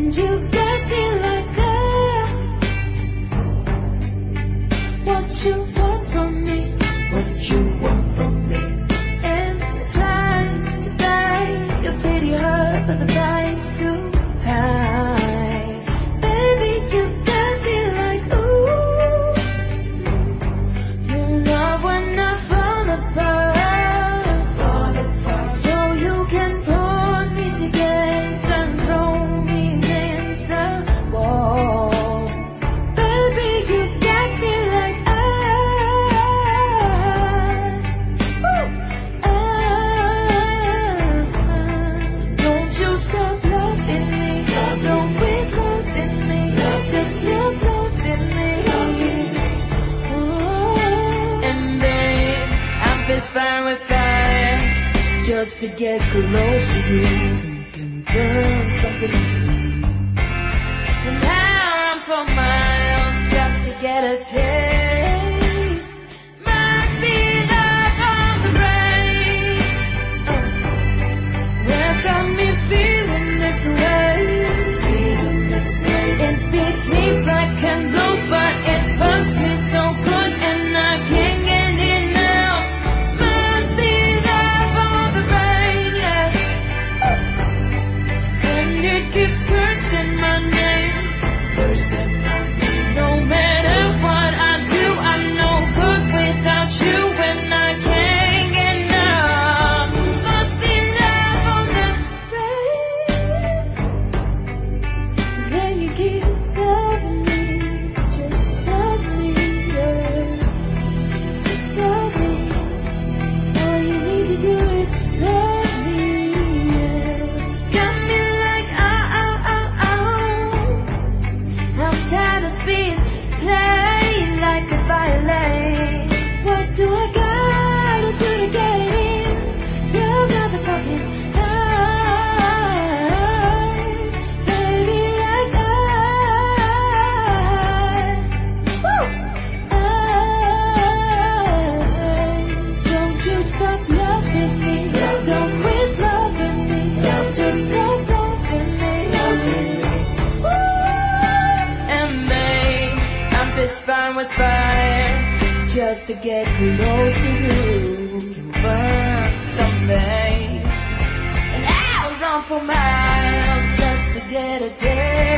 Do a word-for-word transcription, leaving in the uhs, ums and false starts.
And you got me like that. What you want from me? What you want from me? And try to buy your pity hurt, but the price too high. Baby, you got me like ooh. You know when I fall apart, fall apart. So you can pull me together and throw me against the wall. Baby, you got me like I, ooh, I. Don't you stop loving me, don't quit loving me, just stop loving me. Ooh. And babe, I'm fist fire with fire, just to get close to you. Can we burn something? And now I'm for miles just to get a taste. Must be love on the brain. Oh. That's got me feeling this way. Feeling this way. It beats me black and blue, but it fucks me so good, and I can't get enough. Must be love on the brain, yeah. And it keeps cursing my name, cursing my name. No matter what I do, I'm no good without you, and I can't get enough. Must be love on the brain. Then you keep loving me, just love me, yeah. Just love me. All you need to do is love me, yeah. Got me like oh oh oh oh. I'm tired of being played like a violin. What do I gotta do to get it in? Your motherfucking heart, baby, like I, woo, I. Don't you stop loving me, don't quit loving me, just stop loving me. Woo. And babe, I'm fist fine with fire, just to get close to you. Can burn something, and I'll run for miles just to get a taste.